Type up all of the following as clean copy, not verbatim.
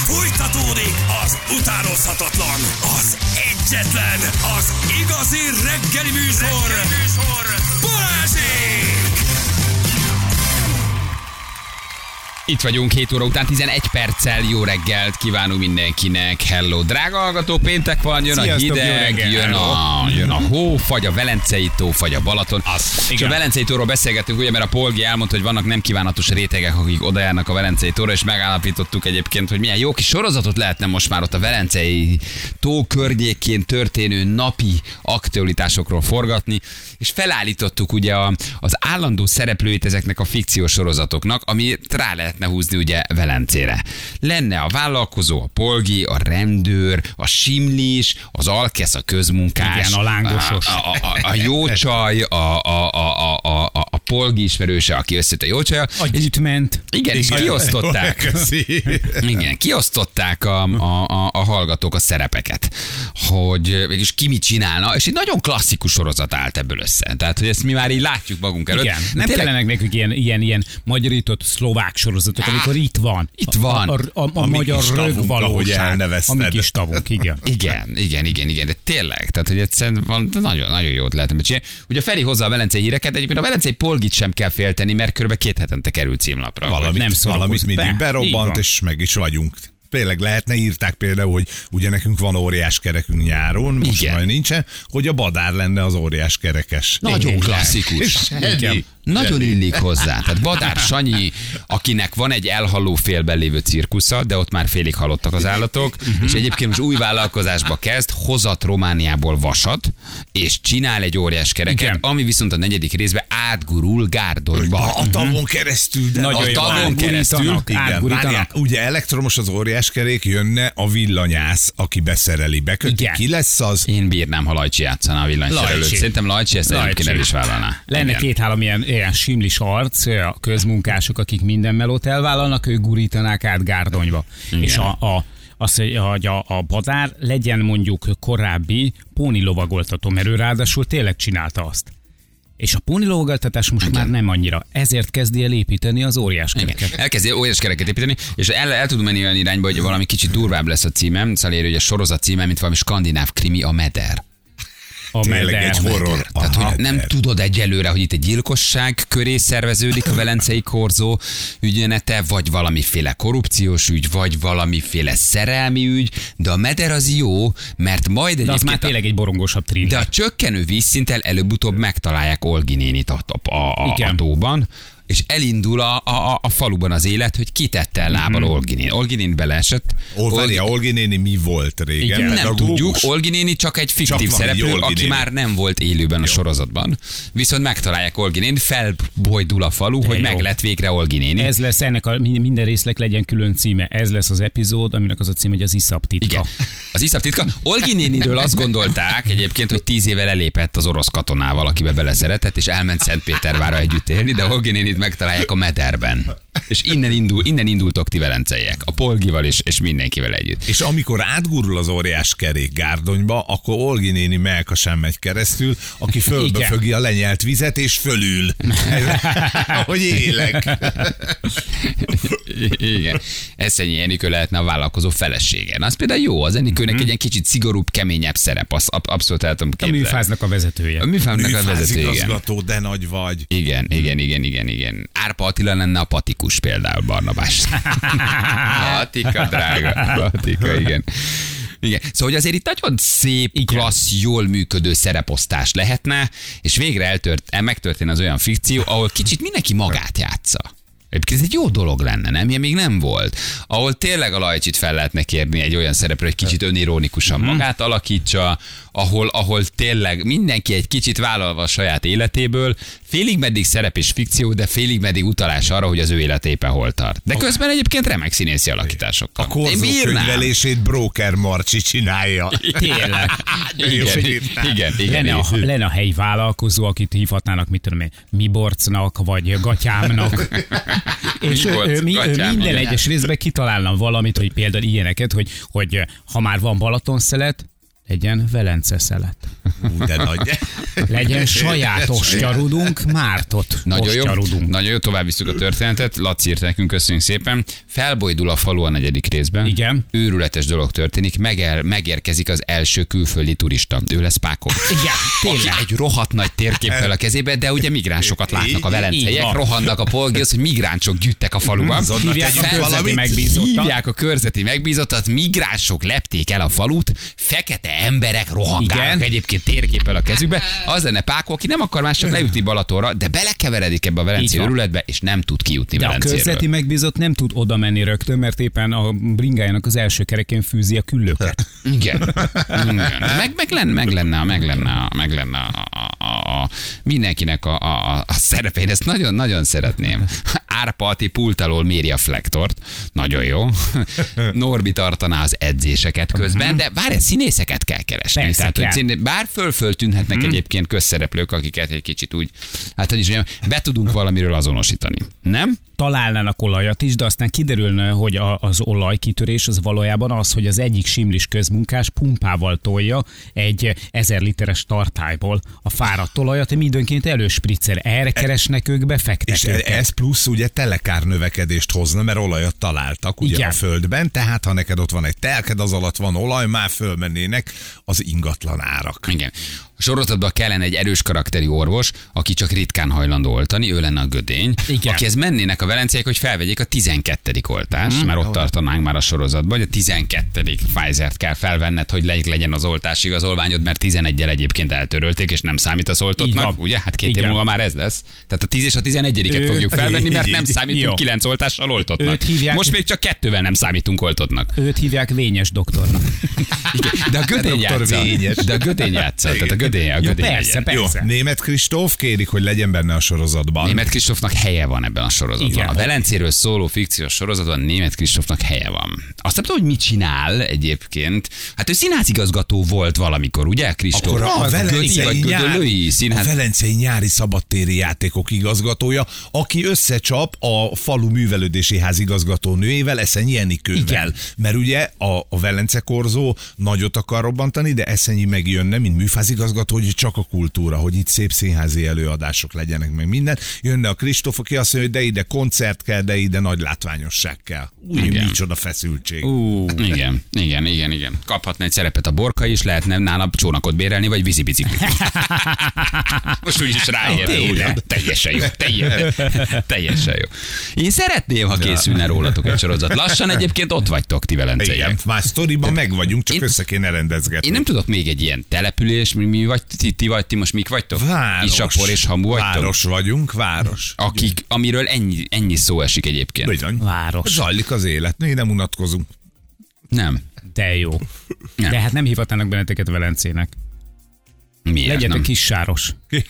Fújtatódik az utánozhatatlan, az egyetlen, az igazi reggeli műsor, Balázsék! Itt vagyunk 7 óra után 11 perccel. Jó reggelt kívánunk mindenkinek. Hello, drága hallgató, péntek van, jön Sziasztok, a hideg, jön a hó, fagy a Velencei tó, fagy a Balaton. És a Velencei tóról beszélgettünk, ugye, mert a Polgi elmondta, hogy vannak nem kívánatos rétegek, akik odajárnak a Velencei tóra, és megállapítottuk egyébként, hogy milyen jó kis sorozatot lehetne most már ott a Velencei tó környékén történő napi aktualitásokról forgatni, és felállítottuk ugye az állandó szereplőit ezeknek a fikciós sorozatoknak, ami rá lehetne húzni ugye Velencére. Lenne a vállalkozó, a Polgi, a rendőr, a simlis, az alkesz, a közmunkás, igen, a lángosos, a jó csaj, a Polgi ismerőse, aki összejött a jó csaj. A gyűjtment. Igen, és kiosztották. Igen, kiosztották a hallgatók a szerepeket, hogy mégis ki mit csinálna, és egy nagyon klasszikus sorozat állt ebből össze. Tehát, hogy ezt mi már így látjuk magunk előtt. Igen, nem kellenek nekünk ilyen magyarított szlovák sorozatok, amikor itt van. Itt van. A magyar rögvalóság. A mi kis tavunk, igen. Igen, de tényleg, tehát, hogy egyszerűen nagyon, nagyon jót lehetne csinálni. Ugye Feri hozza a velencei híreket, egyébként a velencei Polgit sem kell félteni, mert kb. 2 hetente kerül címlapra. Valamit mindig berobbant, és meg is vagyunk. Tényleg lehetne, írták például, hogy ugye nekünk van óriás kerekünk nyáron, most majd nincsen, hogy a Badár lenne az óriás kerekes. Nagyon klasszikus. Nagyon illik hozzá. Tehát Badár Sanyi, akinek van egy elhaló félben lévő cirkusza, de ott már félig halottak az állatok, és egyébként most új vállalkozásba kezd, hozat Romániából vasat, és csinál egy óriás kereket, igen, ami viszont a 4. részben átgurul Gárdonyba. A tavon keresztül, de a tavon keresztül. Ugye elektromos az óriás kerék, jönne a villanyász, aki beszereli, beköti. Ki lesz az? Én bírnám, ha Lajcsi játszaná a villanyszerelőt. Szerintem Lajcsi ezt egyébként el is vállalná. Lenne 2-3 ilyen simlis arc, a közmunkások, akik minden melót elvállalnak, ők gurítanák át Gárdonyba. Igen. És azt, hogy a Badár legyen mondjuk korábbi pónilovagoltató, mert ő ráadásul tényleg csinálta azt. És a pónilovagoltatás most már nem annyira. Ezért kezdi el építeni az óriáskereket. Elkezdi óriás kereket építeni, és el tud menni olyan irányba, hogy valami kicsit durvább lesz a címem, szóval hogy a sorozat címe, mint valami skandináv krimi, a Meder. Tényleg egy horror. Tehát, hogy nem tudod egyelőre, hogy itt egy gyilkosság köré szerveződik a velencei korzó ügyenete, vagy valamiféle korrupciós ügy, vagy valamiféle szerelmi ügy, de a Meder az jó, mert majd egyébként... De az már tényleg egy borongosabb thriller. De a csökkenő vízszinttel előbb-utóbb megtalálják Olgi nénit a tóban, és elindul a faluban az élet, hogy kitette el lábbal Olgi néni. Olgi néni beleesett. Olgi néni mi volt régen? Igen, nem tudjuk. Olgi néni csak egy fiktív szereplő, aki már nem volt élőben a sorozatban. Viszont megtalálják Olgi néni, felbojdul a falu, hogy meg lett végre Olgi néni. Ez lesz ennek minden résznek legyen külön címe. Ez lesz az epizód, aminek az a címe, hogy az iszap titka. Igen. Az iszap titka. Olgi néniről azt gondolták egyébként, hogy 10 éve elépett az orosz katonával, akibe beleszeretett, és elment Szentpétervárra együtt élni, de Olgi nénit megtalálják a Mederben. És innen indultok ti velenceiek. A Polgival és mindenkivel együtt. És amikor átgurul az óriás kerék Gárdonyba, akkor Olgi néni melka sem megy keresztül, aki fölbefögi a lenyelt vizet, és fölül. Hogy élek. Igen. Eszenyi Enikő lehetne a vállalkozó felesége. Az például jó, az Enikőnek egy ilyen kicsit szigorúbb, keményebb szerep. Azt abszolút el tudom képzelni. A műfáznak a vezetője. A műfáznak a vezetője. Műfázigazgató, de nagy vagy. Igen. Árpa Attila lenne a patikus például, Barnabás. Patika, drága. Patika, igen. Igen. Szóval, hogy azért itt nagyon szép, klassz, jól működő szereposztás lehetne, és végre megtörtén az olyan fikció, ahol kicsit mindenki magát játsza. Ez egy jó dolog lenne, nem? Ilyen még nem volt. Ahol tényleg a Lajcsit fel lehetne kérni egy olyan szerepre, hogy kicsit önironikusan magát alakítsa, ahol tényleg mindenki egy kicsit vállalva a saját életéből, félig meddig szerep és fikció, de félig meddig utalás arra, hogy az ő élet éppen hol tart. De közben egyébként remek színészi alakításokkal. A korzó könyvelését Broker Marcsi csinálja. Tényleg. Igen. Lenne a helyi vállalkozó, akit hívhatnának, mit tudom én, Miborcnak, vagy Gatyámnak. És ő minden egyes részben kitalálna valamit, hogy például ilyeneket, hogy ha már van Balatonszelet, Legyen Velence szelet. De nagy. Legyen sajátos gyarudunk, Mártot. Nagyon jó, tovább visszük a történetet. Laci írt nekünk, köszönjük szépen. Felbojdul a falu a 4. részben. Igen. Őrületes dolog történik, megérkezik az első külföldi turista. Ő lesz Pákó. Igen, tényleg. Aki egy rohadt nagy térképpel a kezébe, de ugye migránsokat látnak a velenceiek, rohannak a polgárhoz, hogy migránsok gyűjtek a faluban. Hívják a körzeti megbízottat, migránsok lepték el a falut, fekete emberek rohangálnak egyébként térképpel a kezükbe. Az lenne Pákó, aki nem akar más csak lejutni Balatonra, de belekeveredik ebbe a velencei őrületbe, és nem tud kijutni Velencéről. A körzeti megbízott nem tud oda menni rögtön, mert éppen a bringájának az első kerekén fűzi a küllőket. Igen. Meg lenne mindenkinek a szerepe. Én ezt nagyon-nagyon szeretném. Árpa Ati pult alól méri a flektort. Nagyon jó. Norbi tartaná az edzéseket közben, de várj, színészeket kell keresni. Persze, Tehát, bár föltűnhetnek egyébként közszereplők, akiket egy kicsit úgy, hát hogy is mondjam, be tudunk valamiről azonosítani. Nem? Találnának olajat is, de aztán kiderülne, hogy az olajkitörés az valójában az, hogy az egyik simlis közmunkás pumpával tolja egy 1000 literes tartályból a fáradt olajat, ami időnként előspriccer. Erre keresnek ők befektetőket. És ez plusz ugye telekár növekedést hozna, mert olajat találtak ugye a földben, tehát ha neked ott van egy telked, az alatt van olaj, már fölmennének az ingatlan árak. Igen. A sorozatban kellene egy erős karakterű orvos, aki csak ritkán hajlandó oltani, ő lenne a Gödény. Igen. Akihez mennének a velenceiek, hogy felvegyék a 12. oltást, mert ott tartanánk már a sorozatban, hogy a 12. Pfizer-t kell felvenned, hogy legyen az oltási igazolványod, mert 11-el egyébként eltörölték, és nem számít az oltottnak, ugye? Hát 2 év múlva már ez lesz. Tehát a 10 és a 11-et fogjuk felvenni, mert nem számítunk 9 oltással oltottnak. Most még csak 2-vel nem számítunk oltottnak. Őt hívják Vényes doktornak. De a Gödény játsza. Persze. Jó, Németh Kristóf kérik, hogy legyen benne a sorozatban. Németh Kristófnak helye van ebben a sorozatban. Igen. A Velencéről szóló fikciós sorozatban Németh Kristófnak helye van. Azt nem tudom, hogy mit csinál egyébként. Hát ő színházigazgató volt valamikor, ugye, Kristóf? Akkor a Velencei nyári szabadtéri játékok igazgatója, aki összecsap a falu művelődési ház igazgató nőjével, Eszenyi Enikővel. Igen. Mert ugye a Velence korzó nagyot akar robbantani, de Eszenyi megjönne, mint műfázigazgató, hogy csak a kultúra, hogy itt szép színházi előadások legyenek, meg minden. Jönne a Kristóf, aki azt mondja, hogy de ide koncert kell, de ide nagy látványosság kell. Micsoda feszültség. Igen. Kaphatna egy szerepet a Borka is, lehetne nála csónakot bérelni, vagy vízibiciklit. Most úgyis ráér. Teljesen jó. Én szeretném, ha készülne rólatok egy sorozat. Lassan egyébként ott vagytok ti velenceiek. Igen, már sztoriban meg vagyunk, csak össze kéne rendezgetni. Én nem tudok még egy ilyen település, mi vagy, ti most mik vagytok? Város. Isapor és Hamu vagytok? Város vagyunk, város. Amiről ennyi szó esik egyébként. Bizony. Város. Zajlik az élet, mi nem unatkozunk. Nem. De jó. Nem. De hát nem hívhatnának benneteket Velencének. Miért legyetek nem? Kissáros.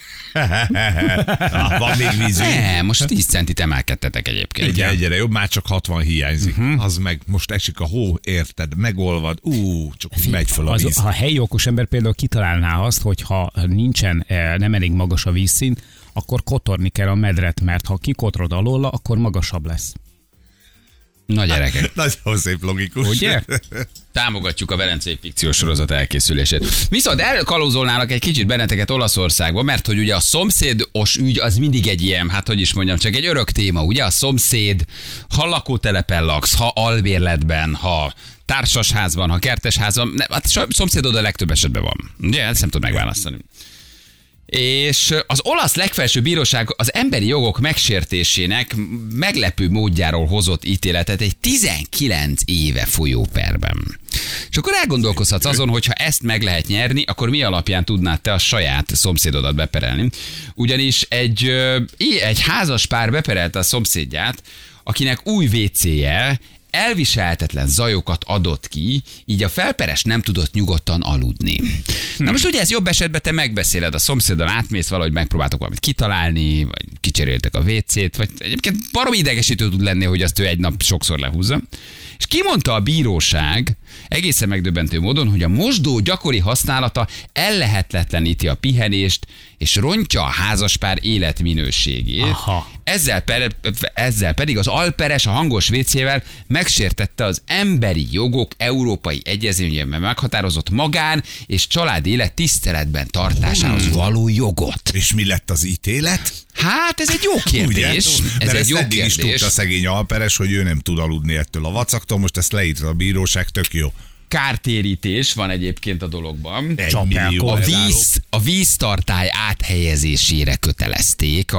Van még vízünk. Most 10 centit emelkedtetek egyébként. Egyre jobb, már csak 60 hiányzik. Az meg most esik a hó, érted, megolvad, csak megy fel a víz. Ha a helyi okos ember például kitalálná azt, hogy ha nincsen, nem elég magas a vízszint, akkor kotorni kell a medret, mert ha kikotrod alóla, akkor magasabb lesz. Na gyerekek. Nagyon szép logikus. Ugye? Támogatjuk a velencei fikciós sorozat elkészülését. Viszont elkalózolnának egy kicsit benneteket Olaszországba, mert hogy ugye a szomszédos ügy az mindig egy ilyen, hát hogy is mondjam, csak egy örök téma, ugye a szomszéd, ha lakótelepen laksz, ha albérletben, ha társasházban, ha kertesházban, hát szomszédod a legtöbb esetben van. Ugye, ezt nem tud megválasztani. És az olasz legfelsőbb bíróság az emberi jogok megsértésének meglepő módjáról hozott ítéletet egy 19 éve folyó perben. És akkor elgondolkozhatsz azon, hogy ha ezt meg lehet nyerni, akkor mi alapján tudnád te a saját szomszédodat beperelni. Ugyanis egy házas pár beperelte a szomszédját, akinek új WC-je elviselhetetlen zajokat adott ki, így a felperes nem tudott nyugodtan aludni. Na most ugye ez jobb esetben te megbeszéled a szomszéddal, átmész valahogy, megpróbáltok valamit kitalálni, vagy kicseréltek a WC-t, vagy egyébként baromi idegesítő tud lenni, hogy azt ő egy nap sokszor lehúzza. És kimondta a bíróság, Egészen megdöbbentő módon, hogy a mosdó gyakori használata ellehetetleníti a pihenést, és rontja a házaspár életminőségét. Aha. Ezzel pedig az Alperes a hangos WC-vel megsértette az emberi jogok európai egyezményében meghatározott magán és család élet tiszteletben tartásához való jogot. És mi lett az ítélet? Hát ez egy jó kérdés. Ez egy jó kérdés. is tudta szegény Alperes, hogy ő nem tud aludni ettől a vacaktól, most ezt leírta a bíróság, tök jó. Kártérítés van egyébként a dologban. 1 millió. A víztartály áthelyezésére kötelezték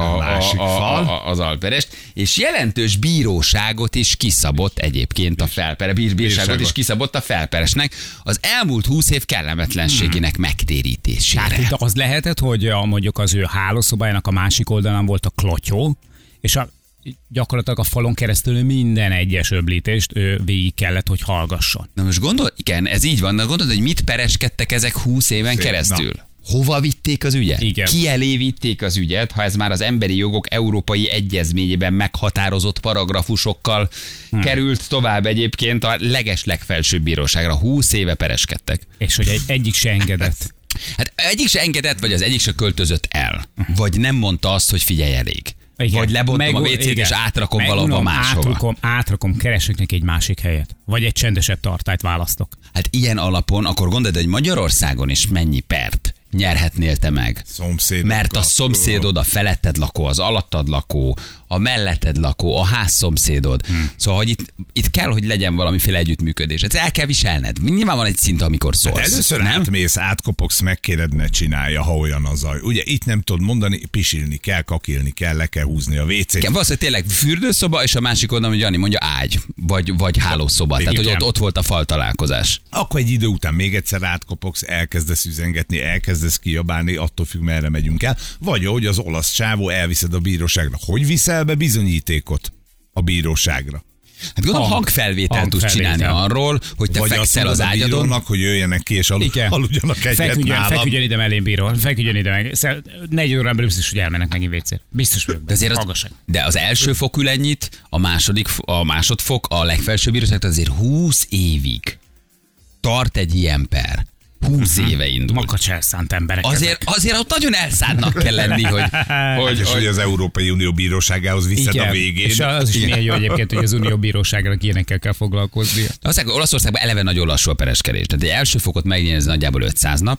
az Alperest, és jelentős bíróságot is kiszabott egyébként a bíróságot is kiszabott a Felperesnek az elmúlt 20 év kellemetlenségének megtérítésére. Hát az lehetett, hogy mondjuk az ő hálószobájának a másik oldalán volt a klotyó, és gyakorlatilag a falon keresztül minden egyes öblítést ő végig kellett, hogy hallgasson. Na most igen, ez így van, de gondolod, hogy mit pereskedtek ezek 20 éven keresztül? Hova vitték az ügyet? Igen. Ki elé vitték az ügyet, ha ez már az emberi jogok európai egyezményében meghatározott paragrafusokkal került tovább egyébként a legfelsőbb bíróságra. 20 éve pereskedtek. És hogy egyik se engedett. Hát egyik se engedett, vagy az egyik se költözött el. Vagy nem mondta azt, hogy figyelj elég. Igen. Vagy lebontom a WC-t és átrakom valahova máshova. Átrakom, keresek neki egy másik helyet. Vagy egy csendesebb tartályt választok. Hát ilyen alapon, akkor gondolod, hogy Magyarországon is mennyi pert nyerhetnél te meg? Mert a szomszédod, a feletted lakó, az alattad lakó, a melletted lakó, a házszomszédod. Szóval, hogy itt kell, hogy legyen valamiféle együttműködés. Ez el kell viselned. Nyilván van egy szint, amikor szólsz. Hát először nem? Átmész, átkopogsz, megkéred, ne csinálja, ha olyan a zaj. Ugye itt nem tudod mondani, pisilni kell, kakilni kell, le kell húzni a WC-t. Igen, valószínűleg tényleg fürdőszoba, és a másik oldalon, hogy Jani mondja ágy, vagy hálószoba. Tehát, hogy ott volt a faltalálkozás. Akkor egy idő után még egyszer átkopogsz, elkezdesz üzengetni, elkezdesz kiabálni, attól függ, merre megyünk el. Vagy ahogy az olasz csávó, elviszed a bíróságra. Hogy viszel be bizonyítékot a bíróságra? Hát gondolom hangfelvételt tudsz csinálni arról, hogy te fekszel az ágyadon. Hogy jöjjenek ki és aludjanak egyet nálam. Feküdjön ide mellém, bíró. Feküdjön ide meg. 4 órán belül biztos, hogy elmennek megint WC-re. Biztos vagyok. De az első fok ül ennyit, a másodfok, a legfelsőbb bíróság azért 20 évig tart egy ilyen per. 20 éve indul. Makacs elszánt emberek. Azért ott nagyon elszántnak kell lenni, hogy az Európai Unió bíróságához viszed a végén. És az is milyen jó egyébként, hogy az Unió bíróságának ilyenekkel kell foglalkozni. Olaszországban eleve nagyon lassú a pereskedés. Tehát egy első fokot megnyerni, ez nagyjából 500 nap.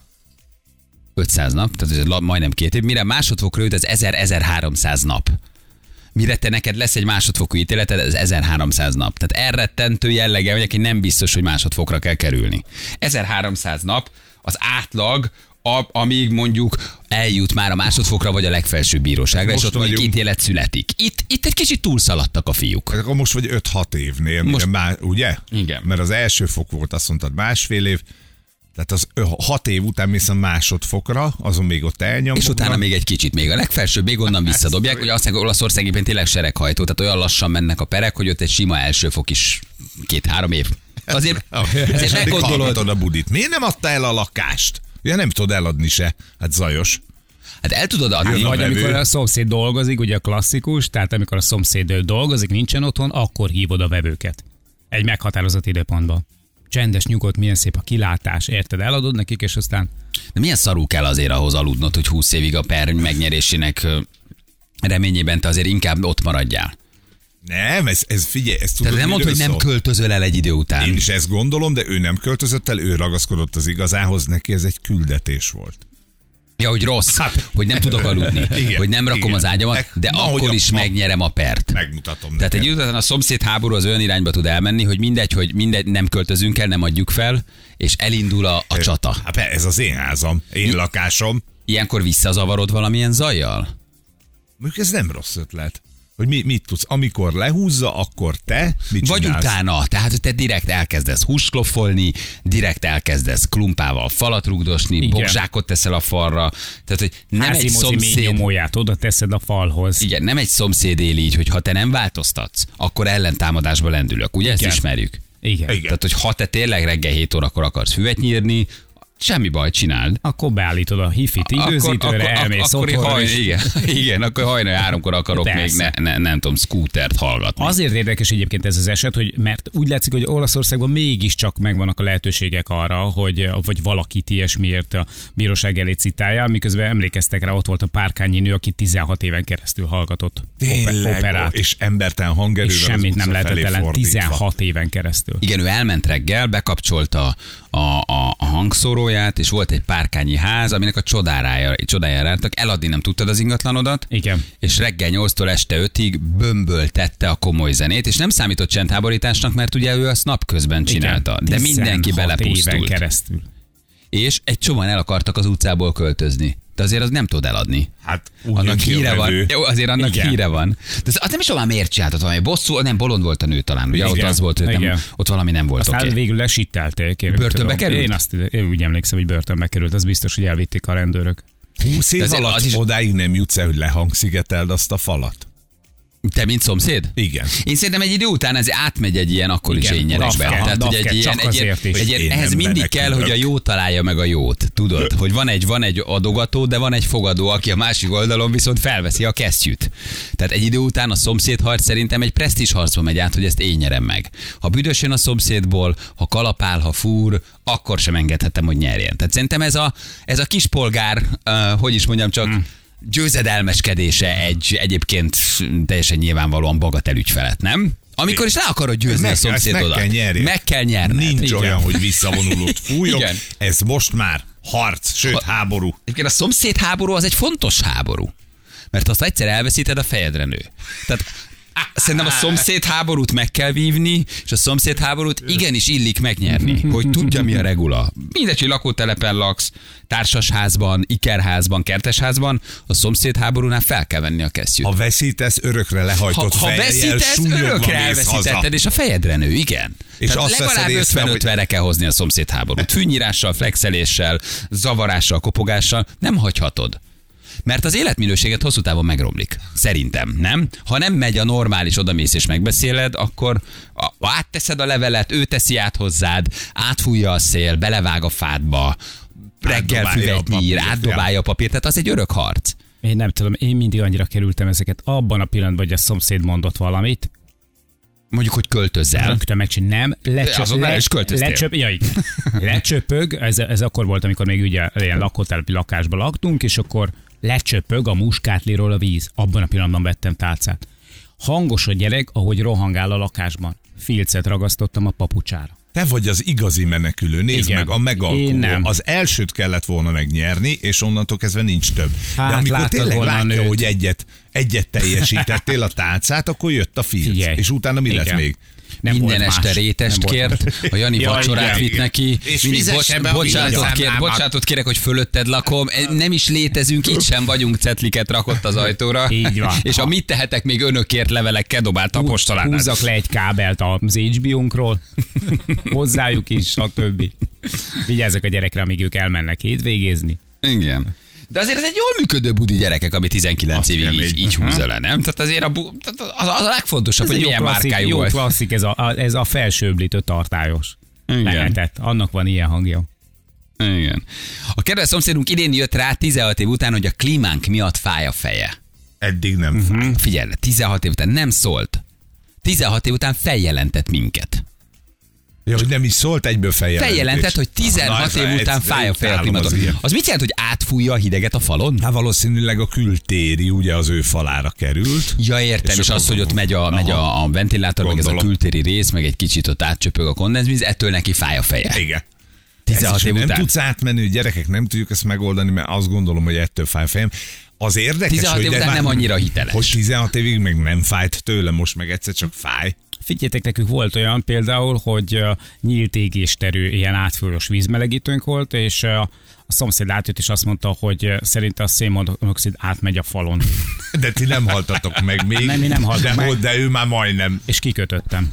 500 nap, tehát ez majdnem 2 év. Mire másodfokra jut, ez 1000-1300 nap. Mire te neked lesz egy másodfokú ítéleted, ez 1300 nap. Tehát elrettentő jellege, hogy aki nem biztos, hogy másodfokra kell kerülni. 1300 nap az átlag, amíg mondjuk eljut már a másodfokra, vagy a legfelsőbb bíróságra, és ott mondjuk ítélet születik. Itt egy kicsit túlszaladtak a fiúk. Akkor most vagy 5-6 évnél, ugye? Igen. Mert az első fok volt, azt mondtad 1,5 év, tehát az 6 év után mész a másodfokra, azon még ott elnyomod. És utána még egy kicsit, még a legfelsőbb, még onnan visszadobják, hogy azt mondják, Olaszországban tényleg sereghajtó, tehát olyan lassan mennek a perek, hogy ott egy sima első fok is 2-3 év. Azért meggondolod a budit. Miért nem adta el a lakást? Ja, nem tudod eladni se. Hát zajos. Hát el tudod adni. Vagy amikor a szomszéd dolgozik, ugye a klasszikus, tehát amikor a szomszéd dolgozik, nincsen otthon, akkor hívod a vevőket. Egy meghatározott időpontban. Csendes, nyugodt, milyen szép a kilátás, érted? Eladod nekik, és aztán... De milyen szarú kell azért ahhoz aludnod, hogy 20 évig a per megnyerésének reményében te azért inkább ott maradjál. Nem, figyelj, ezt tudod. Tehát nem mondd, hogy nem költözöl el egy idő után. Én is ezt gondolom, de ő nem költözött el, ő ragaszkodott az igazához, neki ez egy küldetés volt. Ja, hogy rossz, hogy nem tudok aludni, igen, hogy nem rakom az ágyamat, de akkor is megnyerem a pert. Megmutatom. Tehát egy idő után a szomszéd háború az olyan irányba tud elmenni, hogy mindegy, nem költözünk el, nem adjuk fel, és elindul a csata. Hát ez az én házam, én lakásom. Ilyenkor visszazavarod valamilyen zajjal? Mondjuk ez nem rossz ötlet. Hogy mit tudsz, amikor lehúzza, akkor te mit vagy csinálsz? Utána, tehát hogy te direkt elkezdesz húskloffolni, direkt elkezdesz klumpával falat rugdosni, bokzsákot teszel a falra, tehát hogy nem egy szomszéd nyomóját oda teszed a falhoz. Igen, nem egy szomszéd él így, hogy ha te nem változtatsz, akkor ellentámadásba lendülök, ugye? Igen. Ezt ismerjük. Igen. Tehát, hogy ha te tényleg reggel 7 órakor akarsz füvet nyírni, Semmi baj, csináld. Akkor beállítod a hifit időzítőre, elmész otthonra. Igen, akkor hajnal 3-kor akarok Persze. még nem tudom, scootert hallgatni. Azért érdekes egyébként ez az eset, hogy mert úgy látszik, hogy Olaszországban mégiscsak megvannak a lehetőségek arra, hogy vagy valakit ilyesmiért a bíróság elé citálja, miközben emlékeztek rá, ott volt a párkányi nő, aki 16 éven keresztül hallgatott operát. És embertelen hangerővel. És semmit nem lehetett ellen 16 éven keresztül. Igen, ő elment reggel, bekapcsolta a hangszóróját, és volt egy párkányi ház, aminek a csodájára jártak. Eladni nem tudtad az ingatlanodat. Igen. És reggel 8-tól este 5-ig bömböltette a komoly zenét, és nem számított csendháborításnak, mert ugye ő azt napközben csinálta. Igen, de mindenki 16 éven belepusztult. keresztül. És egy csomóan el akartak az utcából költözni. De azért az nem tud eladni. Hát Annak híre van. Jó, azért annak Igen. híre van. De az nem is olyan miért csináltat valami bosszú, nem, bolond volt a nő talán. Ugye ott Igen. az volt, hogy nem, Igen. ott valami nem volt Aztán oké. végül lesittelték. Börtönbe került? Én úgy emlékszem, hogy börtönbe került. Az biztos, hogy elvitték a rendőrök. 20 év De azért alatt az is- odáig nem jutsz el, hogy lehangszigeteld azt a falat. Te, mint szomszéd? Igen. Én szerintem egy idő után ez átmegy egy ilyen akkor is Igen, ényerekbe. dafke, Tehát, hogy dafke, csak azért is. ehhez Én mindig nem kell, hogy a menekülök. jó találja meg a jót. Tudod, hogy van egy adogató, de van egy fogadó, aki a másik oldalon viszont felveszi a kesztyűt. Tehát egy idő után a szomszédharc szerintem egy presztízs harcba megy át, hogy ezt én nyerem meg. Ha büdös jön a szomszédból, ha kalapál, ha fúr, akkor sem engedhetem, hogy nyerjen. Tehát szerintem ez a kispolgár, hogy is mondjam csak, győzedelmeskedése egy egyébként teljesen nyilvánvalóan bagatelügy felett, nem? Amikor is le akarod győzni a szomszédodat. Meg kell nyerni. Meg kell nyerned. Nincs Igen. olyan, hogy visszavonulót fújok. Igen. Ez most már harc, sőt háború. Egyébként a szomszédháború az egy fontos háború. Mert azt egyszer elveszíted, a fejedre nő. Tehát szerintem a szomszédháborút meg kell vívni, és a szomszédháborút igenis illik megnyerni, hogy tudja, mi a regula. Mindegy, hogy lakótelepen laksz, társasházban, ikerházban, kertesházban, a szomszédháborúnál fel kell venni a kesztyűt. Ha veszítesz, örökre lehajtott Ha fejjel, veszítesz, súlyogva örökre mész elveszítetted, haza. és a fejedre nő, igen. És Tehát azt legalább veszed észre, hogy- 50-50-re kell hozni a szomszédháborút. Fűnyírással, flexeléssel, zavarással, kopogással nem hagyhatod. Mert az életminőséget hosszú távon megromlik. Szerintem, nem? Ha nem megy a normális, odamész és megbeszéled, akkor átteszed a levelet, ő teszi át hozzád, átfújja a szél, belevág a fádba, reggel Átdobálja füvet a nyír, papírt, átdobálja a papírt, tehát az egy örök harc. Én nem tudom, én mindig annyira kerültem ezeket. Abban a pillanatban, hogy a szomszéd mondott valamit, Mondjuk, hogy költözzel. rögtön megcsinálom, nem, Azon el is költöztél. lecsöpög, ez akkor volt, amikor még ugye ilyen lakótelepi lakásban laktunk, és akkor lecsöpög a muskátliról a víz. Abban a pillanatban vettem tálcát. Hangos a gyerek, ahogy rohangál a lakásban. Filcet ragasztottam a papucsára. Te vagy az igazi menekülő, nézd Igen. meg a Én megalkuló. nem. Az elsőt kellett volna megnyerni, és onnantól kezdve nincs több. Hát, De amikor láttad tényleg volna a látja, nőt. hogy egyet teljesítettél a tálcát, akkor jött a filc. Figyelj. És utána mi lett Igen. még? Nem Minden volt este más. rétest Nem volt kért, a Jani Ja, vacsorát igen. vitt neki, És mindig fizesse be a villanyszámlámat. bocsánatot kérek, hogy fölötted lakom, nem is létezünk, itt sem vagyunk, cetliket rakott az ajtóra. Így van. És a mit tehetek, még önökért levelekkel dobálta a postalánát. Húzzak le egy kábelt az HBO-nkról, hozzájuk is, stb. Vigyázzak a gyerekre, amíg ők elmennek hétvégézni. Igen. De azért ez egy jól működő budi gyerekek, ami 19 Azt évig remény. így húzza le, nem? Tehát azért az a legfontosabb, hogy egy jó milyen klasszik, márkájú jó volt. klasszik, ez a felsőblítő tartályos. Igen. Lehetett. Annak van ilyen hangja. Igen. A kedves szomszédunk idén jött rá 16 év után, hogy a klímánk miatt fáj a feje. Eddig nem fáj. Figyelj, 16 év után nem szólt. 16 év után feljelentett minket. Ja, hogy nem is szólt, egyből Feljelentett, hogy 16 év után fáj a feje a klímától. Az mit jelent, hogy átfújja a hideget a falon? Hát valószínűleg a kültéri ugye az ő falára került. Ja, értem, és akkor- az, hogy ott megy a ventilátor, meg ez a Gondolom. kültéri rész, meg egy kicsit ott átcsöpög a kondenzvíz, ettől neki fáj a feje. Igen. 16 Ez is, év hogy nem után. tudsz átmenni, gyerekek, nem tudjuk ezt megoldani, mert azt gondolom, hogy ettől fáj a fejem. Az érdekes, 16 hogy év de után nem annyira hiteles. Hogy 16 évig meg nem fájt tőle, most meg egyszer csak fáj. Figyeljetek, nekünk volt olyan például, hogy nyílt égésterű ilyen átfújós vízmelegítőnk volt, és a szomszéd átjött, és azt mondta, hogy szerinte a szénmonoxid átmegy a falon. De ti nem haltatok meg még. Nem, mi nem haltunk meg. De ő már majdnem. És kikötöttem.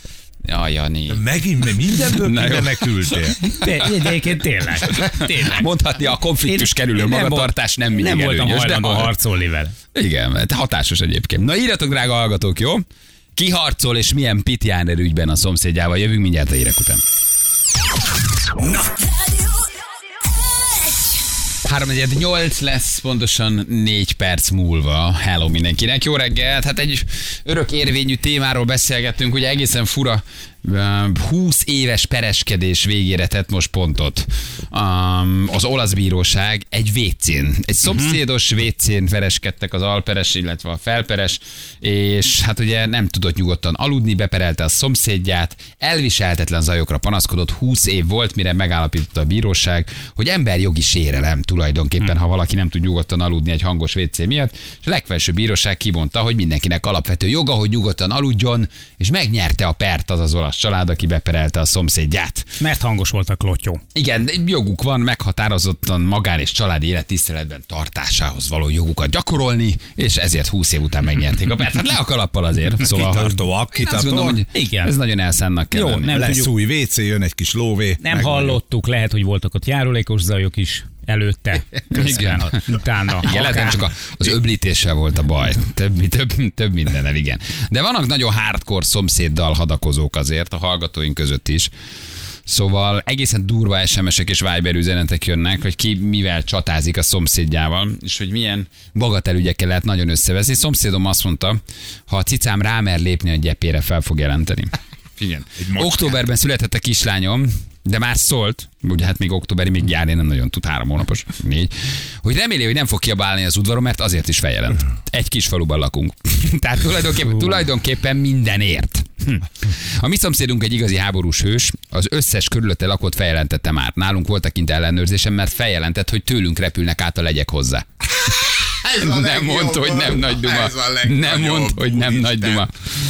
Ja, Jani. Megint mindenből Na jó. kimenekültél. Egyébként tényleg. Mondhatni, a konfliktus kerülő nem magatartás nem mindig nem voltam előnyös, de hajlandó harcolni vele. igen, hatásos egyébként. Na írjatok, drága hallgatók, jó? Ki harcol és milyen Pitjáner ügyben a szomszédjával? Jövünk mindjárt a hírek után. Na, 3:48 lesz, pontosan 4 perc múlva. Hello mindenkinek, jó reggelt! Hát egy örök érvényű témáról beszélgettünk, ugye egészen fura 20 éves pereskedés végére tett most pontot az olasz bíróság egy WC-n. Egy szomszédos WC-n pereskedtek az alperes, illetve a felperes, és hát ugye nem tudott nyugodtan aludni, beperelte a szomszédját, elviselhetetlen zajokra panaszkodott, 20 év volt, mire megállapította a bíróság, hogy emberjogi sérelem tulajdonképpen, ha valaki nem tud nyugodtan aludni egy hangos WC miatt, és a legfelsőbb bíróság kimondta, hogy mindenkinek alapvető joga, hogy nyugodtan aludjon, és megnyerte a pert az olasz család, aki beperelte a szomszédját. Mert hangos volt a klotyó. Igen, joguk van meghatározottan magán és családi élet tiszteletben tartásához való jogukat gyakorolni, és ezért 20 év után megnyerték a pert. Hát le a kalappal azért. Szóval, Kitartóak. Igen. Ez nagyon elszánnak kell. Jó, nem lesz tudjuk. új WC, jön egy kis lóvé. Nem hallottuk, lehet, hogy voltak ott járulékos zajok is előtte, közben, utána. Igen, lehet, csak az öblítéssel volt a baj. Több mindennel, igen. De vannak nagyon hardcore szomszéddal hadakozók azért a hallgatóink között is. Szóval egészen durva SMS-ek és Viber üzenetek jönnek, hogy ki mivel csatázik a szomszédjával, és hogy milyen bagatelügyekkel lehet nagyon összeveszni. Szomszédom azt mondta, ha a cicám rámer lépni a gyepére, fel fog jelenteni. Igen. Októberben született a kislányom, de már szólt, ugye hát még októberi, még járni nem nagyon tud, 3 hónapos, 4, hogy reméli, hogy nem fog kiabálni az udvaron, mert azért is feljelent. Egy kis faluban lakunk. Tehát tulajdonképpen mindenért. A mi szomszédunk egy igazi háborús hős, az összes körülötte lakót feljelentette már. Nálunk voltak kint ellenőrzésem, mert feljelentett, hogy tőlünk repülnek át a legyek hozzá. Nem mondta, hogy nem nagy duma. Nem mondta, hogy nem nagy duma.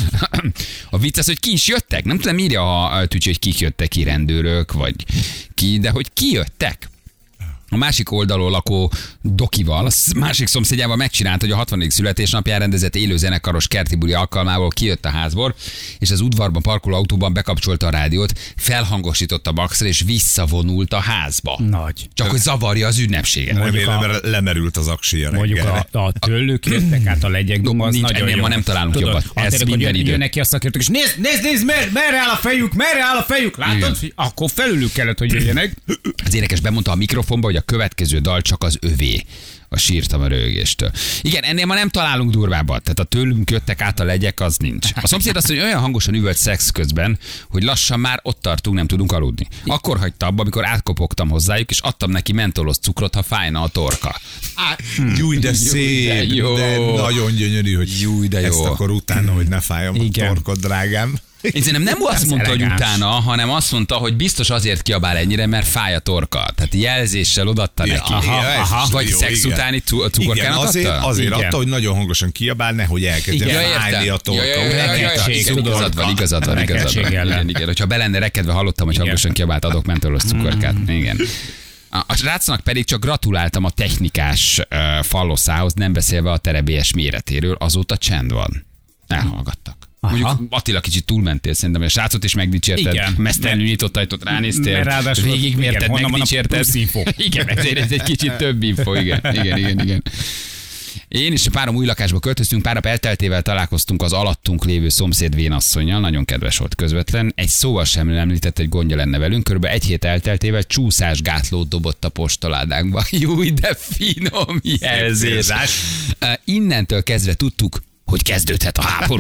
A vicc az, hogy ki is jöttek. Nem tudom, írja a Tücsi, hogy kik jöttek ki, rendőrök, vagy ki, de hogy ki jöttek. A másik oldalon lakó Dokival, a másik szomszédjával megcsinálta, hogy a 60. születésnapján rendezett élő zenekaros kerti buli alkalmából kijött a házból, és az udvarban parkoló autóban bekapcsolta a rádiót, felhangosította maxra, és visszavonult a házba. Nagy. Csak hogy zavarja az ünnepséget. Remélem, mert lemerült az aksia Mondjuk a tőlük jöttek át a legyek duma, az nagyon jó. Ma nem találunk jobbat. Ez minden idő. Jön neki a szakértők, és nézd, merre áll a fejük, látod? Akkor felülük kellett, hogy jöjjenek. Az énekes bemondta a mikrofonba, hogy a következő dal csak az övé. Sírtam a röhögéstől. Igen, ennél ma nem találunk durvábbat. Tehát a tőlünk jöttek át a legyek, az nincs. A szomszéd azt mondja, hogy olyan hangosan üvölt szex közben, hogy lassan már ott tartunk, nem tudunk aludni. Akkor hagyta abba, amikor átkopogtam hozzájuk, és adtam neki mentolos cukrot, ha fájna a torka. Júj, de szép, de nagyon gyönyörű, hogy Júj, de jó. Ezt akkor utána, hogy ne fájjon a torkod, drágám. Én nem azt mondta, hogy utána, hanem azt mondta, hogy biztos azért kiabál ennyire, mert fáj a torka. Tehát jelzéssel odaadta neki. Vagy jó, szex igen. utáni cukorkának adta? Azért adta, hogy nagyon hangosan kiabál, nehogy elkezdjen fájni a torka. Igazad van. Igen, hogyha be lenne rekedve, hallottam, hogy hangosan kiabált, adok mentolos cukorkát. Igen. A srácnak pedig csak gratuláltam a technikás falloszához, nem beszélve a terebélyes méretéről, azóta csend van. Elhallgattak. Mondjuk Attila kicsit túlmentél szerintem, a srácot is megdicsérted, mesztelenül nyitott ajtót ránéztél, végigmérted, megdicsérted. Igen, ezért ez egy kicsit több info, igen. Én és a párom új lakásba költöztünk, pár nap elteltével találkoztunk az alattunk lévő szomszéd vénasszonnyal, nagyon kedves volt közvetlen. Egy szóval sem említett, hogy gondja lenne velünk, körülbelül egy hét elteltével csúszásgátlót dobott a postaládánkba. Júj, de finom jelzés. Innentől kezdve tudtuk, hogy kezdődhet a háború.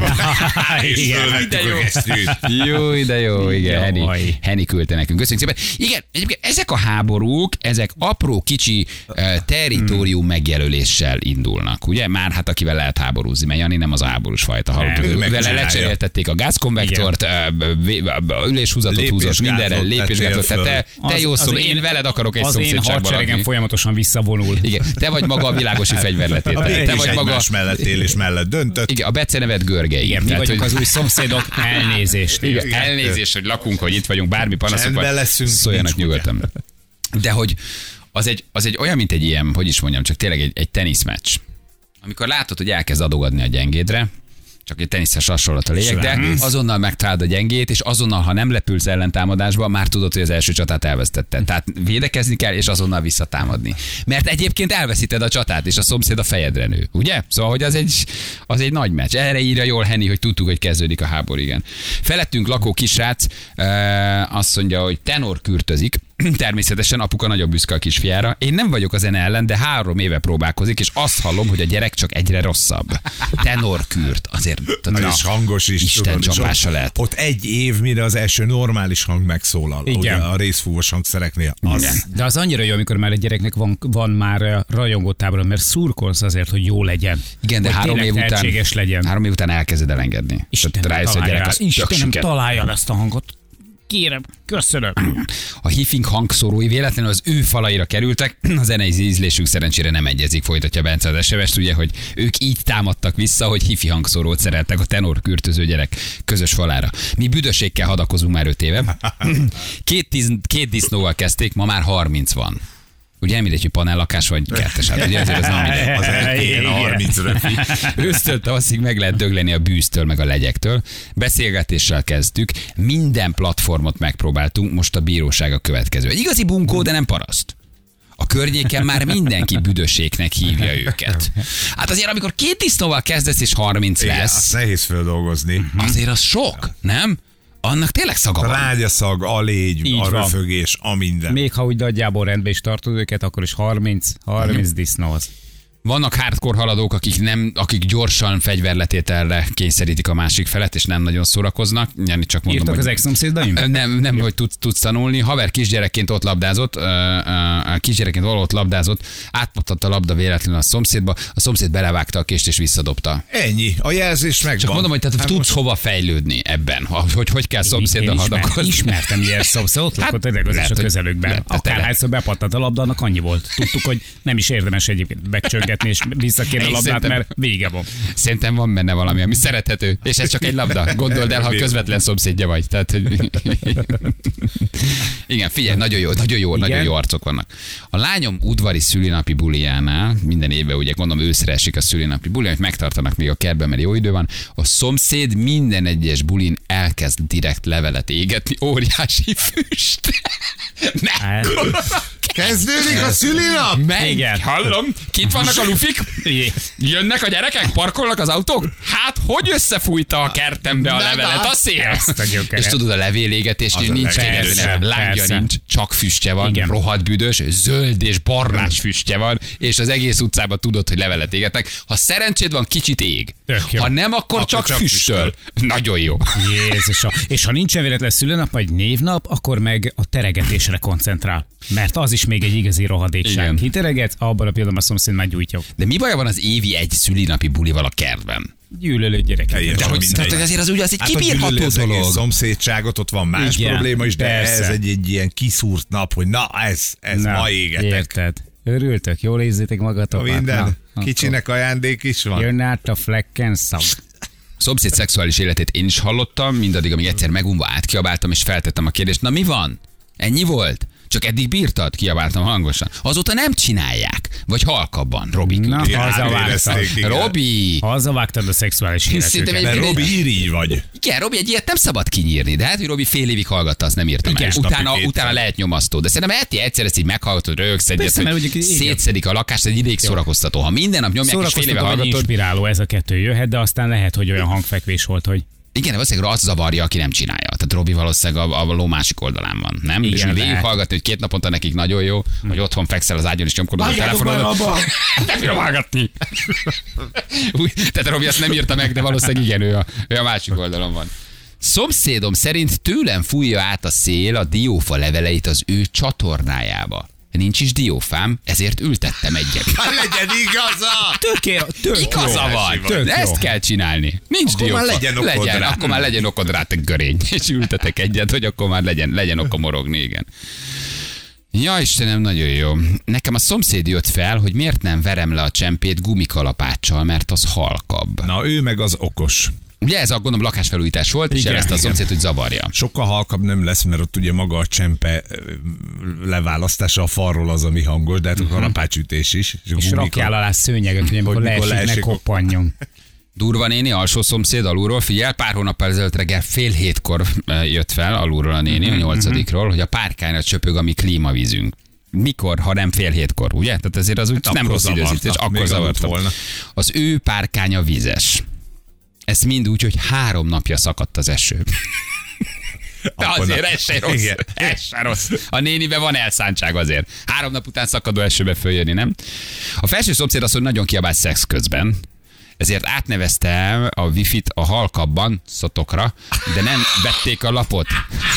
Jó, de jó, igen. Henny küldte nekünk. Köszönjük szépen. Igen, egyébként ezek a háborúk, ezek apró, kicsi territórium megjelöléssel indulnak. Ugye? Már hát akivel lehet háborúzni, mert Jani nem az a háborús fajta hallott. Vele lecseréltették a gázkonvektort, üléshúzatot húzott, mindenre lépésgátlót. Tehát te jó szó, én veled akarok egy szomszédságban. Az én hadseregem folyamatosan visszavonul. Igen, te vagy maga a világosi fegyverletét. Te vagy maga mellett él és mellett döntött. Igen, a becenevet Görgei. Igen, mi vagyunk az új szomszédok, elnézést. Igen, elnézést, hogy lakunk, hogy itt vagyunk, bármi panaszok van, szóljanak nyugodtan. De hogy az egy olyan, mint egy ilyen, hogy is mondjam, csak tényleg egy teniszmeccs. Amikor látod, hogy elkezd adogadni a gyengédre, csak egy teniszes hasonlat a lényeg, de azonnal megtalálod a gyengét, és azonnal, ha nem lepülsz ellentámadásba, már tudod, hogy az első csatát elvesztetted. Tehát védekezni kell, és azonnal visszatámadni. Mert egyébként elveszíted a csatát, és a szomszéd a fejedre nő, ugye? Szóval, hogy az egy nagy meccs. Erre írja jól Henny, hogy tudtuk, hogy kezdődik a háború, igen. Felettünk lakó kisrác azt mondja, hogy tenor kürtözik, Természetesen apuka nagyobb büszke a kisfiára. Én nem vagyok a zene ellen, de 3 éve próbálkozik, és azt hallom, hogy a gyerek csak egyre rosszabb. Tenorkürt, azért és hangos is. Isten csapása lehet. Ott 1 év, mire az első normális hang megszólal. Ugye a részfúvós hangszereknél. De az annyira jó, amikor már egy gyereknek van már rajongótábora, mert szurkolsz azért, hogy jó legyen. Igen, de 3 év után, 3 év után elkezded elengedni. Istenem, találja ezt a hangot. Kérem, köszönöm. A hifing hangszórói véletlenül az ő falaira kerültek, a zenei ízlésük szerencsére nem egyezik, folytatja Bence az SMS-t, ugye, hogy ők így támadtak vissza, hogy hifi hangszórót szereltek a tenorkürtöző gyerek közös falára. Mi büdösségkel hadakozunk már 5 éve. 2 disznóval kezdték, ma már 30 van. Ugye nem mindegy, hogy panellakás vagy kertes, hát ugye azért az nem mindegy. Az elkén a 30 röfi. Ősztől tavaszig meg lehet dögleni a bűztől, meg a legyektől. Beszélgetéssel kezdtük, minden platformot megpróbáltunk, most a bíróság a következő. Egy igazi bunkó, de nem paraszt. A környéken már mindenki büdösségnek hívja őket. Hát azért, amikor 2 disznóval kezdesz és 30 lesz. Azt nehéz földolgozni. Azért az sok, nem? Annak tényleg szaga van. Rágyaszag, a légy, a röfögés, a minden. Még ha úgy nagyjából rendbe is tartod őket, akkor is 30 disznóz. Vannak hardcore haladók, akik gyorsan fegyverletételre kényszerítik a másik felet, és nem nagyon szórakoznak. Csak mondom, írtak az ex-szomszédaim? Nem, hogy tudsz tanulni. Haver kisgyerekként ott labdázott, átpattadt a labda véletlenül a szomszédba, a szomszéd belevágta a kést és visszadobta. Ennyi, a jelzés megvan. Csak mondom, hogy tehát tudsz hova fejlődni ebben, hogy kell szomszéddal hadakozni. Ismertem ilyen szomszéd, ott lakott a közelükben. Akárhányszor bepattant a labda, annak annyi volt. Tudtuk, hogy nem is érdemes egyébként becsöngetni és visszakérni a labdát, mert vége van. Szerintem van benne valami, ami szerethető, és ez csak egy labda. Gondold el, ha közvetlen szomszédja vagy. Tehát, hogy... Igen, figyelj, nagyon jó arcok vannak. A lányom udvari szülinapi bulijánál, minden évben ugye gondolom őszre esik a szülinapi buli, hogy megtartanak még a kertben, mert jó idő van. A szomszéd minden egyes bulin elkezd direkt levelet égetni, óriási füst. Kezdődik a szülinap? Igen. Hallom, kint vannak a lufik? Jönnek a gyerekek? Parkolnak az autók? Hát, hogy összefújta a kertembe a levelet a szél? És tudod, a levélégetés, nincs lángja nincs, csak füstje van, igen. Rohadt büdös, zöld és barnás füstje van, és az egész utcában tudod, hogy levelet égetnek. Ha szerencséd van, kicsit ég. Ha nem, akkor csak füstöl. Nagyon jó. Jézusom. És ha nincsen véletlen szülőnap vagy névnap, akkor meg a teregetésre koncentrál. Mert az is még egy igazi rohadékság. Kiteregetsz, abban a pillanatban a szomszéd már gyújtja. De mi baja van az évi egy szülinapi bulival a kertben? Gyűlölő gyerekek. Tehát azért az egy kibírható dolog. A szomszédságot, ott van más probléma is, de ez egy ilyen kiszúrt nap, hogy na, ez ma égetek. Érted. Örültök, jól érzitek magatokat. Minden. Kicsinek ajándék is van. Jön át a flekken szag. Szomszéd szexuális életét én is hallottam, mindaddig, amíg egyszer megunva átkiabáltam, és feltettem a kérdést, na mi van? Ennyi volt? Csak eddig bírtad? Kiabáltam hangosan. Azóta nem csinálják. Vagy halkabban, Robi. Na, hazavágtad. Robi! Hazavágtad a szexuális életüket. De Robi, irigy vagy. Igen, Robi, egy ilyet nem szabad kinyírni, de hát, hogy Robi fél évig hallgatta, azt nem írtam el. Utána lehet nyomasztó. De szerintem eheti egyszer ezt így meghallgatod, rögsz egyet, hogy szétszedik a lakást, egy ideig szórakoztató. Ha minden nap nyomják és fél éve hallgatod. Inspiráló, ez a kettő jöhet, de aztán lehet, hogy olyan hangfekvés volt, hogy igen, valószínűleg az zavarja, aki nem csinálja. Tehát Robi valószínűleg a ló másik oldalán van, nem? Igen, és végig hallgatni, hogy 2 naponta nekik nagyon jó, hogy otthon fekszel az ágyon és nyomkodod a telefonodat. Nem bírom hallgatni. Tehát Robi azt nem írta meg, de valószínűleg igen, ő a másik oldalon van. Szomszédom szerint tőlem fújja át a szél a diófa leveleit az ő csatornájába. Nincs is diófám, ezért ültettem egyet. Legyen igaza! Tök igaza van. De ezt kell csinálni. Nincs akkor diófa. Már akkor már legyen okod rá, te görény. És ültetek egyet, hogy akkor már legyen oka morogni, igen. Ja, Istenem, nagyon jó. Nekem a szomszéd jött fel, hogy miért nem verem le a csempét gumikalapáccsal, mert az halkabb. Na, ő meg az okos. Ugye ez a gondolom lakásfelújítás volt, és jelezte a szomszéd, hogy zavarja. Sokkal halkabb nem lesz, mert ott ugye maga a csempe leválasztása a falról az, ami hangos, de hát a kalapácsütés is. És rakjál alá szőnyeget, hogy amikor leesik, ne koppanjon. Durva néni, alsó szomszéd alulról, figyel, pár hónappal ezelőtt reggel 6:30 jött fel alulról a néni, a 8-ról, hogy a párkányra csöpög a mi klímavízünk. Mikor, ha nem 6:30, ugye? Tehát ezért az úgy nem rossz időzítés, akkor zavartam. Az ő párkánya vizes. Ez mind úgy, hogy 3 napja szakadt az eső. De azért ez se rossz. Ez se rossz. A nénibe van elszántság azért. 3 nap után szakadó esőbe följönni, nem? A felső szomszéd az, hogy nagyon kiabált szex közben, ezért átneveztem a wifi-t a halkabban szotokra, de nem vették a lapot.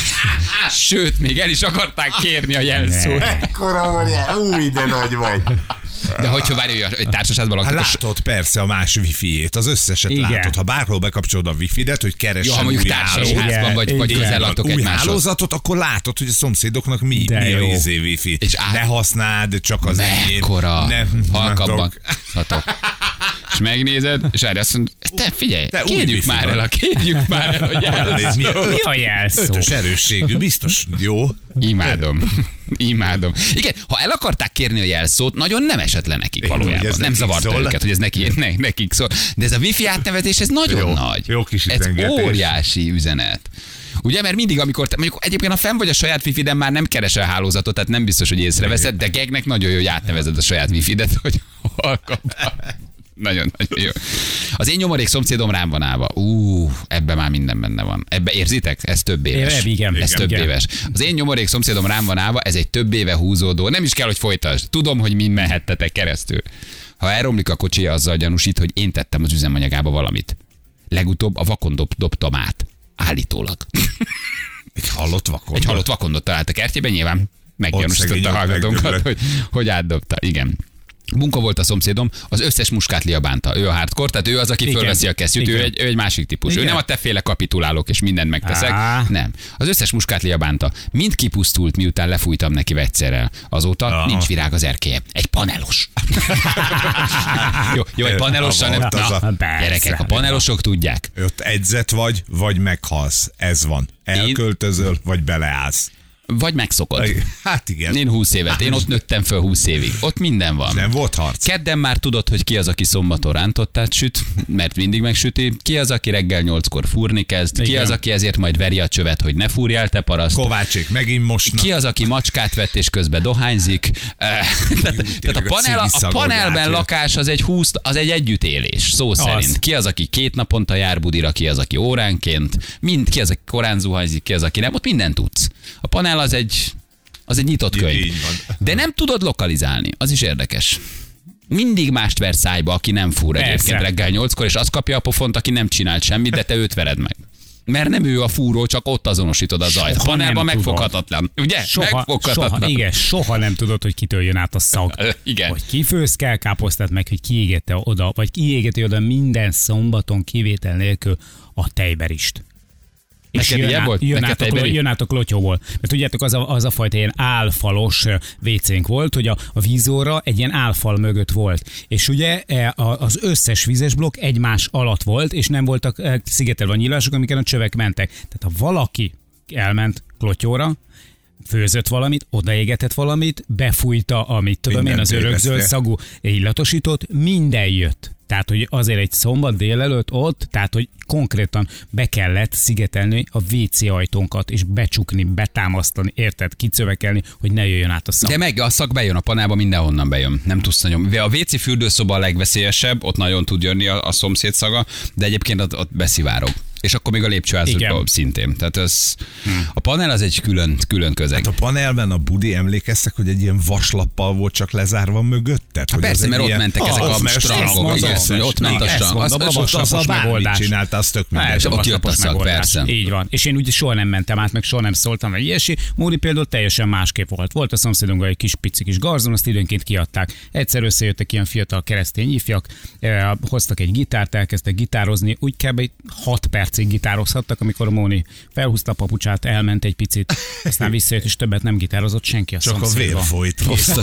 Sőt, még el is akarták kérni a jelszót. Ekkora van, de nagy vagy. De hogyha várj, hogy társaságban laktak. Hát látod persze a más wifi-ét, az összeset igen. Látod. Ha bárhol bekapcsolod a wifi-det, hogy keressen mondjuk új társasházban vagy közel laktok új egymáshoz. hálózatot, akkor látod, hogy a szomszédoknak mi a izé wifi. És ne használd, csak az enyém. Mekkora halkabban szatok. És megnézed, és erre azt mondod, te figyelj, kérjük már el, hogy jelszó. Mi a jelszó? 5-ös erősségű, biztos jó. Imádom. Igen, ha el akarták kérni a jelszót, nagyon nem esett le nekik valójában. Nem zavarta őket, hogy ez nekik szól. De ez a wifi átnevetés, ez nagyon nagy. Jó kis ez üzengetés. Óriási üzenet. Ugye, mert mindig, amikor mondjuk egyébként ha fenn vagy a saját wifi-den, már nem keresel hálózatot, tehát nem biztos, hogy észreveszed, de gegnek nagyon jó, hogy átnevezed a saját wifi-det, hogy nagyon jó. Az én nyomorék szomszédom rám van állva. Ebben már minden benne van. Ebbe érzitek? Ez több éves. Ez több éves. Az én nyomorék szomszédom rám van állva, ez egy több éve húzódó. Nem is kell, hogy folytasd. Tudom, hogy mind mehettetek keresztül. Ha elromlik a kocsia, azzal gyanúsít, hogy én tettem az üzemanyagába valamit. Legutóbb a vakon dobtam át. Állítólag. Egy halott vakondot talált a kertjében, nyilván meggyanúsította a hallgatónkat, hogy átdobta. Igen. Munka volt a szomszédom, az összes muskátlia bánta. Ő a hardcore, tehát ő az, aki fölveszi a kesztyűt, ő egy másik típus. Igen. Ő nem a teféle kapitulálok, és mindent megteszek. Nem. Az összes muskátlia bánta. Mind kipusztult, miután lefújtam neki vegyszerrel. Azóta nincs virág az erkélye. Egy panelos. jó, egy panelossal nem. Gyerekek, a panelosok tudják. Ott edzett vagy meghalsz. Ez van. Elköltözöl, vagy beleállsz. Vagy megszokod. Hát igen. Én 20 évet, én ott nőttem föl 20 évig. Ott minden van. Nem volt harc. Kedden már tudod, hogy ki az, aki szombaton rántottát süt, mert mindig megsüti. Ki az, aki reggel 8-kor fúrni kezd. Ki az, aki ezért majd veri a csövet, hogy ne fúrjál, te paraszt. Kovácsék megint mosnak. Ki az, aki macskát vett és közben dohányzik. Tehát a panelben lakás az egy együttélés, szó szerint. Ki az, aki 2 naponta jár budira, ki az, aki óránként, ki az, aki korán zuhanyzik, ki az, aki nem. Ott mindent tudsz. A panel az egy nyitott könyv. De nem tudod lokalizálni. Az is érdekes. Mindig mást ver szájba, aki nem fúr egyébként reggel 8-kor, és azt kapja a pofont, aki nem csinált semmit, de te őt vered meg. Mert nem ő a fúró, csak ott azonosítod a zajt. A panelban megfoghatatlan. Ugye? Megfoghatatlan. Soha nem tudod, hogy kitől jön át a szag. Igen. Hogy kifőz kell káposztát meg, hogy kiégette oda, vagy kiégeti oda minden szombaton kivétel nélkül a tejberist. És jön át a klotyóból. Mert tudjátok, az a fajta ilyen álfalos WC-nk volt, hogy a vízóra egy ilyen álfal mögött volt. És ugye az összes vízes blokk egymás alatt volt, és nem voltak szigetelve a nyílások, amiken a csövek mentek. Tehát ha valaki elment klotyóra, főzött valamit, odaégetett valamit, befújta, amit tudom én, az örökzöld szagú illatosított, minden jött. Tehát, hogy azért egy szombat délelőtt ott, tehát, hogy konkrétan be kellett szigetelni a WC ajtónkat, és becsukni, betámasztani, érted, kicövekelni, hogy ne jöjjön át a szag. De meg a szag bejön a panelba, mindenhonnan bejön. Nem tudsz nagyon. A WC fürdőszoba a legveszélyesebb, ott nagyon tud jönni a szomszéd szaga, de egyébként ott beszivárog. És akkor még a lépcsőházakban szintén. Tehát a panel az egy külön közeg. Hát a panelben a budi, emlékeztek, hogy egy ilyen vaslappal volt csak lezárva mögötte? Hát persze, mert ott mentek ezek a strangok. Ott ment a strang. Az bármit csinálta, az tök mindegy. Ott jött a szag, persze. Így van. És én úgy soha nem mentem át, meg soha nem szóltam, vagy ilyesmi. Móri például teljesen másképp volt. Volt a szomszédunkban egy kis pici garzon, azt időnként kiadták. Egyszer összejöttek ilyen fiatal keresztény ifjak, hoztak egy gitárt, elkezdtek gitározni, úgy kb. 6 percig gitározhattak, amikor a Móni felhúzta a papucsát, elment egy picit, aztán visszajött, és többet nem gitározott senki a szomszédban. Csak a vér folyt.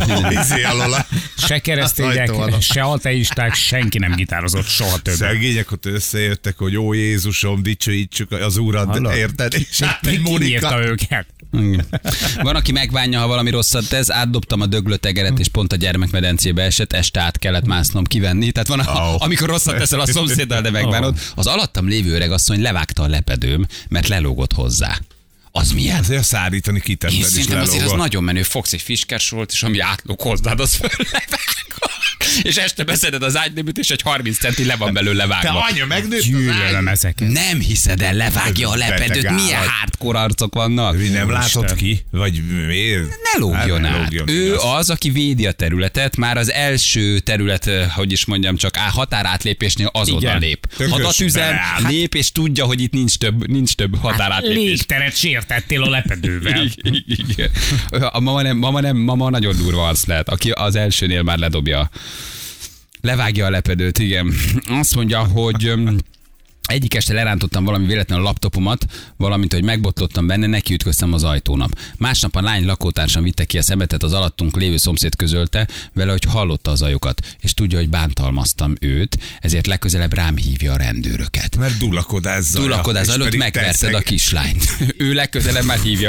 Se keresztények, se ateisták, senki nem gitározott soha többet. Szegények ott összejöttek, hogy ó Jézusom, dicsőítsük az Úrad, érted? És hát Mónika őket. Van, aki megvánja, ha valami rosszat tesz, átdobtam a döglőtegeret, és pont a gyermekmedencébe esett, este át kellett másznom kivenni. Tehát van, amikor rosszat teszel a szomszéddal, de megbánod. Az alattam lévő öregasszony levágta a lepedőm, mert lelógott hozzá. Az milyen? Azért szárítani kitetted is lelógott. Azért az nagyon menő. Fogsz egy fiskersolt, és ami átlóg hozzád, az föllevágod. és este beszeded az ágynébűt, és egy 30 centi le van belőle vágva. Te anya, megnőtt az Gyűlölöm ezeket. Nem hiszed el, levágja a lepedőt. Beteg Milyen állat. hardcore arcok vannak? Nem látod ki? Vagy miért? Ne lógjon át. Ő az, aki védi a területet, már az első terület, hogy is mondjam, csak határátlépésnél azonnal Igen. lép. Tökös Hadatüzen, beáll. lép, és tudja, hogy itt nincs több határátlépés. Légteret sértettél a lepedővel. Igen. A mama nagyon durva arc lehet, aki az elsőnél már ledobja. Levágja a lepedőt, igen. Azt mondja, hogy egyik este lerántottam valami véletlenül a laptopomat, valamint, hogy megbotlottam benne, nekiütköztem az ajtónak. Másnap a lány lakótársam vitte ki a szemetet, az alattunk lévő szomszéd közölte vele, hogy hallotta az zajokat, és tudja, hogy bántalmaztam őt, ezért legközelebb rám hívja a rendőröket. Mert dulakodás Előtt megverted a kislányt. Ő legközelebb már hívja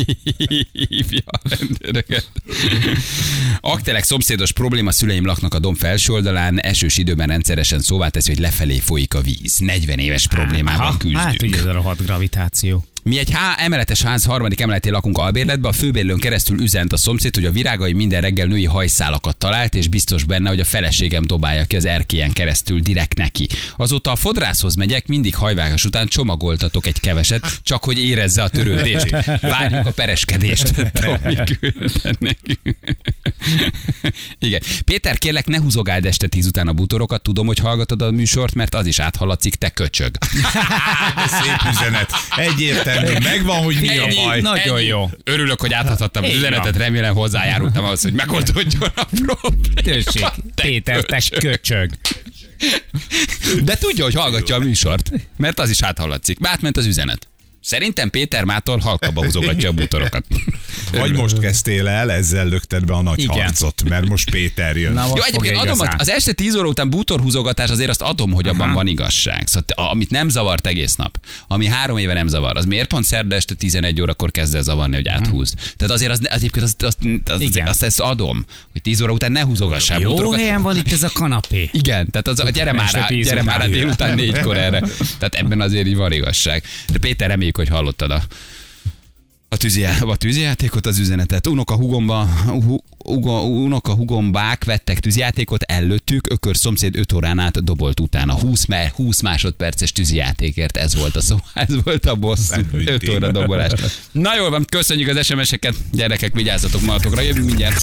a rendőröket. Aktelek szomszédos probléma, szüleim laknak a domb felső oldalán, esős időben rendszeresen szóvá teszi, hogy lefelé folyik a víz. 40 éves problémával küzdünk. Hát ugye ez a rohadt gravitáció. Mi egy emeletes ház harmadik emeletén lakunk albérletbe, a főbérlőn keresztül üzent a szomszéd, hogy a virágai minden reggel női hajszálakat talált, és biztos benne, hogy a feleségem dobálja ki az erkélyen keresztül direkt neki. Azóta a fodrászhoz megyek, mindig hajvágás után csomagoltatok egy keveset, csak hogy érezze a törődést. Várjuk a pereskedést. Tomi küldte neki. Igen. Péter, kérlek, ne húzogáld este 10 után a bútorokat, tudom, hogy hallgatod a műsort, mert az is áthallatszik, te köcsög. Szép üzenet. Egyértelmű. Megvan, hogy mi a baj. Nagyon jó. Örülök, hogy átadhattam az üzenetet, remélem hozzájárultam ahhoz, hogy megoldódjon a probléma. Tessék, Péter, te köcsög. De tudja, hogy hallgatja a műsort, mert az is áthallatszik. Átment az üzenet. Szerintem Péter mától halkabba húzogatja a bútorokat. Vagy most kezdtél el, ezzel lökted be a nagy Igen. harcot, mert most Péter jön. Na, Jó, most egyébként fogja adom, igazán. az este 10 óra után bútorhúzogatás, azért azt adom, hogy abban van igazság. Szóval, amit nem zavart egész nap, ami 3 éve nem zavar, az miért pont szerda este 11 órakor kezd el zavarni, hogy áthúzd? Tehát azért azt ezt adom, hogy 10 óra után ne húzogassál Jó bútorokat. helyen van itt ez a kanapé. Igen, tehát gyere Este 10 már után. délután 4-kor erre. Tehát ebben azért így van igazság. De Péter, reméljük, hogy hallottad a tűzijátékot, az üzenetet. Unoka hugombák vettek tűzijátékot, ellőttük, ökör szomszéd 5 órán át dobolt utána. 20 másodperces tűzijátékért, ez volt a szó. Ez volt a boss. 5 óra dobolás. Na jól van, köszönjük az SMS-eket. Gyerekek, vigyázzatok magatokra, jövünk mindjárt.